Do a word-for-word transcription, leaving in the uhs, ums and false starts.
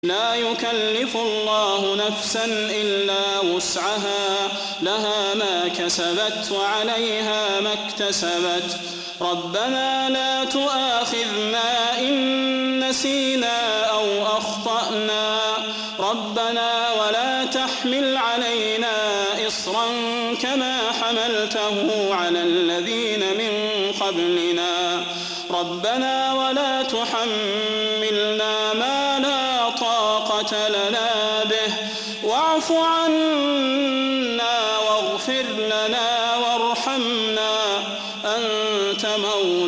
لا يكلف الله نفسا إلا وسعها لها ما كسبت وعليها ما اكتسبت ربنا لا تؤاخذنا إن نسينا أو أخطأنا ربنا ولا تحمل علينا إصرا كما حملته على الذين من قبلنا ربنا ولا تحملنا ما لا طاقة لنا به واعف عنا واغفر لنا وارحمنا أنت مولانا